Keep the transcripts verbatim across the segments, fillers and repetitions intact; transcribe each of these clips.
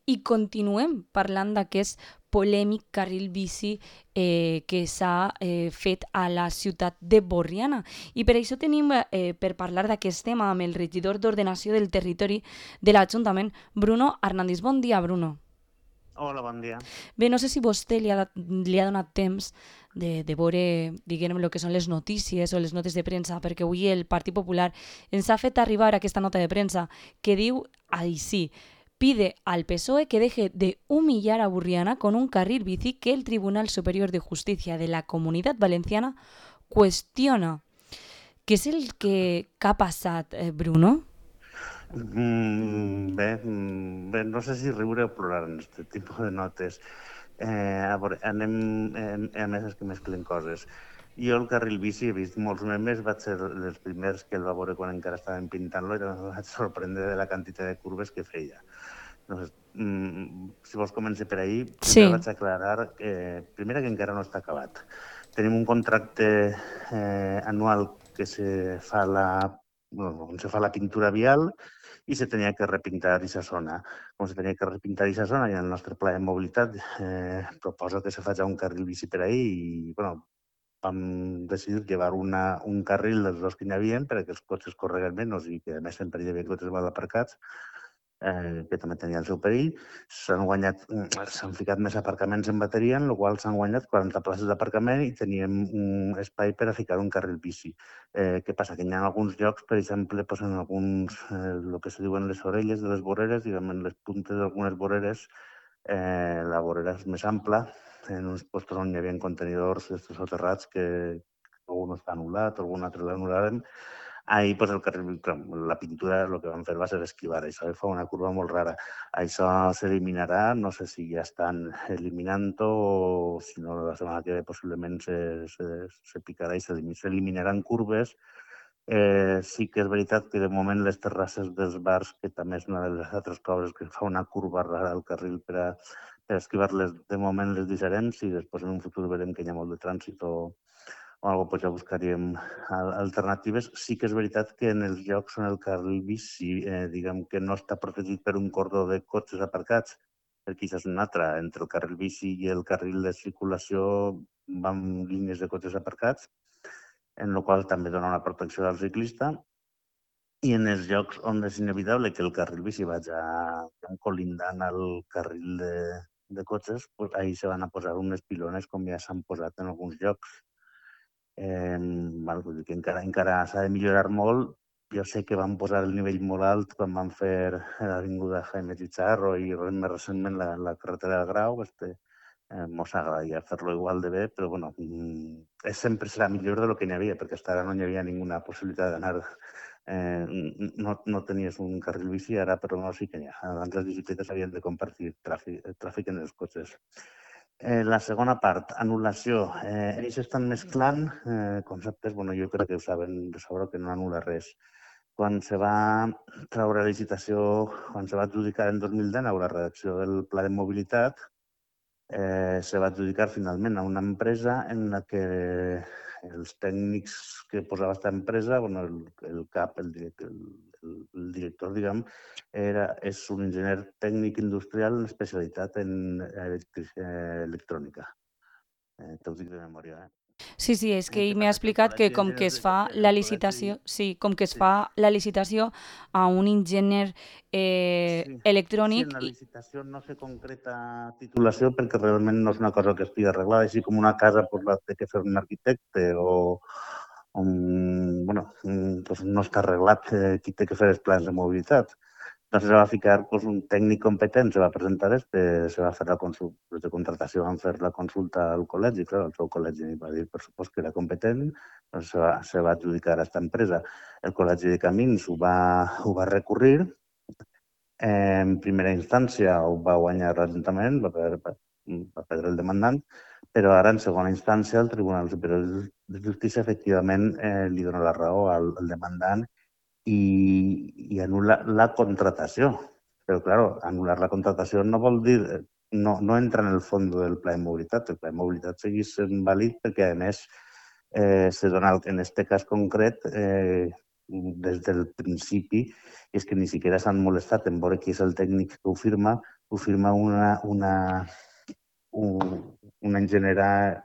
I continuem parlant d'aquest polèmic carril bici eh, que s'ha eh, fet a la ciutat de Borriana. I per això tenim, eh, per parlar d'aquest tema, amb el regidor d'Ordenació del Territori de l'Ajuntament, Bruno Arnandis. Bon dia, Bruno. Hola, bon dia. Bé, no sé si vostè li ha, dat- li ha donat temps de, de veure, diguem, el que són les notícies o les notes de premsa, perquè avui el Partit Popular ens ha fet arribar aquesta nota de premsa que diu així: pide al P S O E que deje de humillar a Burriana con un carril bici que el Tribunal Superior de Justicia de la Comunidad Valenciana cuestiona. Què és el que, que ha passat, eh, Bruno? Mm, bé, mm, bé, no sé si riure o plorar en aquest tipus de notes. Eh, a veure, anem, eh, a més és que mesclen coses. Jo el carril bici he vist molts memes, vaig ser dels primers que el va veure quan encara estaven pintant-lo i em vaig sorprendre de la quantitat de curves que feia. Doncs, mm, si vols començar per ahir, primer Sí. vaig aclarar que, primera, que encara no està acabat. Tenim un contracte eh, anual que se fa la, bueno, on se fa la pintura vial i se tenia que repintar aquesta zona. Com se tenia que repintar aquesta zona i el nostre pla de mobilitat eh, proposa que se faci un carril bici per ahí i, bueno, vam decidir llevar una, un carril dels dos que n'hi havia perquè els cotxes correguen menys i que a més sempre hi havia cotxes mal aparcats, eh, que també tenia el seu perill. S'han guanyat, s'han ficat més aparcaments en bateria, en la qual s'han guanyat quaranta places d'aparcament i teníem un espai per a ficar un carril bici. Eh, què passa? Que hi ha alguns llocs, per exemple, pues en alguns, eh, el que se diuen les orelles de les voreres, diguem, en les puntes d'algunes voreres, eh, la vorera és més ampla, en uns postos on hi havia contenidors soterrats que algun està anul·lat, algun altre l'anul·larem. Ahir, pues, el carril, la pintura, el que van fer va ser esquivar això, i fa una curva molt rara. Això s'eliminarà, no sé si ja estan eliminant-ho o si no la setmana que ve possiblement se, se, se picarà i s'eliminaran curves. Eh, sí que és veritat que de moment les terrasses dels bars, que també és una de les altres coses que fa una curva rara al carril per a, per a esquivar-les, de moment les deixarem, si després en un futur veurem que hi ha molt de trànsit o, o alguna cosa, ja buscaríem alternatives. Sí que és veritat que en els llocs on el carril bici, eh, diguem que no està protegit per un cordó de cotxes aparcats, perquè això és una altra, entre el carril bici i el carril de circulació van línies de cotxes aparcats, en la qual també dona una protecció al ciclista, i en els llocs on és inevitable que el carril bici vagi colindant al carril de, de cotxes, pues ahí se van a posar unes pilones com ja s'han posat en alguns llocs. Eh, val, vull dir que encara, encara s'ha de millorar molt. Jo sé que van posar el nivell molt alt quan van fer l'avinguda Jaime Chicharro i més recentment la, la carretera del Grau. Este, eh, mos agradaria fer-lo igual de bé, però bueno, mm, sempre serà millor de lo que n'hi havia, perquè fins ara no hi havia ninguna possibilitat d'anar. Eh, no, no tenies un carril bici, ara però no sí que n'hi ha. Abans les bicicletes havien de compartir tràfic, tràfic en els cotxes. Eh, la segona part, anul·lació. Eh, ells estan mesclant eh, conceptes, bueno, jo crec que ho saben de sobre que no anul·la res. Quan se va treure a licitació, quan se va adjudicar en dos mil dinou la redacció del Pla de Mobilitat, eh, se va adjudicar finalment a una empresa en la que els tècnics que posava aquesta empresa, bueno, el, el cap, el, director, el, el director, diguem, era, és un enginyer tècnic industrial en especialitat en electrònica. Eh, te ho dic de memòria, eh? Sí, sí, és que Eh, ell què m'ha passa? Que el explicat que Col·legi com que d'Enginyers es de, fa la el col·legi, licitació, sí, com que es sí, fa la licitació a un enginyer eh, sí, sí, en electrònic la i... licitació no se concreta titulació perquè realment no és una cosa que estigui arreglada, així com una casa pues, la té que fer un arquitecte o, un, bueno, pues no està arreglat eh, qui té que fer els plans de mobilitat. Entonces se va ficar pues, un tècnic competent, se va presentar este, se va fer la consulta, els de contratació van fer la consulta al col·legi, clar, el seu col·legi va dir per supost que era competent, doncs se va, se va adjudicar a aquesta empresa. El col·legi de Camins ho va, ho va recurrir. En primera instància ho va guanyar l'Ajuntament, va, perdre, va perdre el demandant, però ara en segona instància el Tribunal Superior de Justícia efectivament eh, li dona la raó al, al demandant i, i anul·la la contratació. Però, clar, anul·lar la contratació no vol dir, no, no entra en el fons del pla de mobilitat. El pla de mobilitat segueix sent vàlid perquè, a més, eh, se dona, en aquest cas concret, eh, des del principi, és que ni siquiera s'han molestat en veure qui és el tècnic que ho firma, ho firma una, una, un, una enginyera,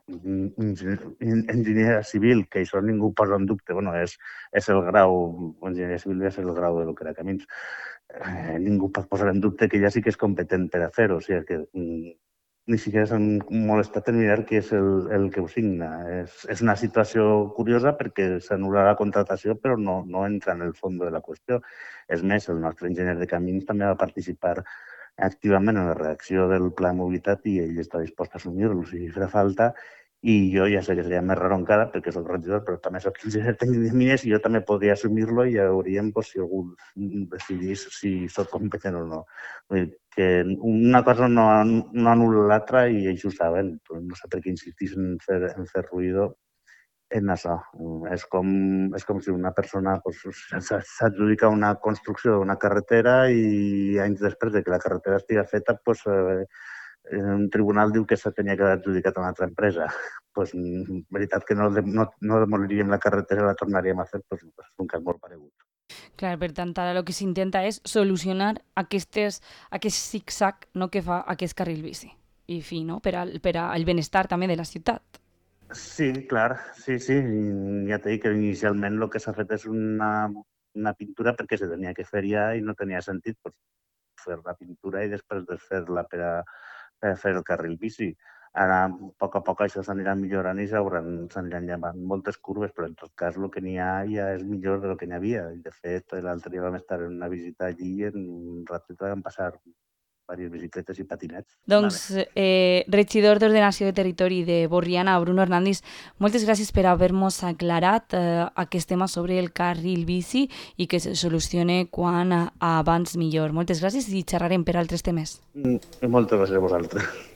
enginyera civil, que això ningú posa en dubte. Bueno, és, és el grau, enginyeria civil és el grau de lo que era Camins. Eh, ningú pot posar en dubte que ella sí que és competent per a fer-ho. O sigui que mm, ni siquiera s'han molestat en mirar qui és el, el que ho signa. És, és una situació curiosa perquè s'anul·la la contratació, però no, no entra en el fons de la qüestió. És més, el nostre enginyer de camins també va participar activament en la redacció del pla de mobilitat i ell està dispost a assumir-lo si farà falta. I jo ja sé que seria més raro encara perquè soc regidor, però també soc enginyer tècnic de mines i jo també podria assumir-lo i ja veuríem pues, si algú decidís si soc competent o no. Vull dir que una cosa no, no anul·la l'altra i ells ho saben. No sé per què insistís en fer, en fer ruïdo en això. És com, és com si una persona pues, s'adjudica una construcció d'una carretera i anys després de que la carretera estigui feta, pues, eh, un tribunal diu que se tenia que haver adjudicat a una altra empresa. Pues, en veritat que no, no, no demoliríem la carretera i la tornaríem a fer, pues, és un cas molt paregut. Clar, per tant, ara el que s'intenta és solucionar aquestes, aquest zig-zag, no, que fa aquest carril bici. I fi, no? Per al, per al benestar també de la ciutat. Sí, clar, sí, sí. Ja t'he dit que inicialment el que s'ha fet és una, una pintura perquè se tenia que fer ja i no tenia sentit pues, fer la pintura i després desfer-la per a, per a fer el carril bici. Ara, a poc a poc, això s'anirà millorant i s'aniran llevant moltes curves, però en tot cas el que n'hi ha ja és millor del que n'hi havia. De fet, l'altre dia vam estar en una visita allí i en un ratet vam passar diverses bicicletes i patinets. Doncs, eh, regidor d'Ordenació de Territori de Borriana, Bruno Hernández, moltes gràcies per haver-nos aclarat eh, aquest tema sobre el carril bici i que se solucione quan abans millor. Moltes gràcies i xerrarem per altres temes. Mm, moltes gràcies a vosaltres.